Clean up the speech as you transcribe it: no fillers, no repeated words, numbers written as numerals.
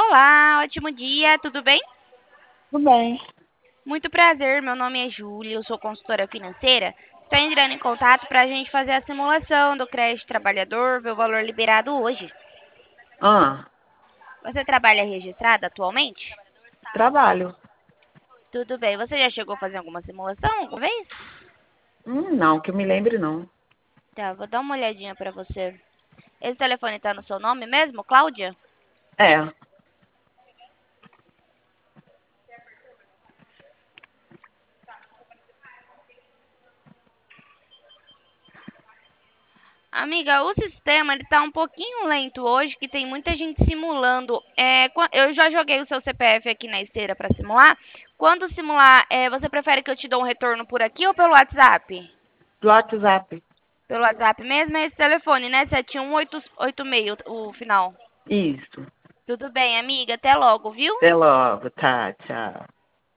Olá, ótimo dia, tudo bem? Tudo bem. Muito prazer, meu nome é Júlia, eu sou consultora financeira. Estou entrando em contato para a gente fazer a simulação do crédito trabalhador, ver o valor liberado hoje. Ah, Você trabalha registrado atualmente? trabalho. Tudo bem, você já chegou a fazer alguma simulação alguma vez? Não, que eu me lembre não. Tá, vou dar uma olhadinha para você. Esse telefone está no seu nome mesmo, Cláudia? É, Amiga, o sistema ele tá um pouquinho lento hoje, que tem muita gente simulando. Eu já joguei o seu CPF aqui na esteira para simular. Quando simular, você prefere que eu te dê um retorno por aqui ou pelo WhatsApp? do WhatsApp. Pelo WhatsApp mesmo é esse telefone, né? 71886, o final. Isso. Tudo bem, amiga. Até logo, viu? Até logo, tá, tchau.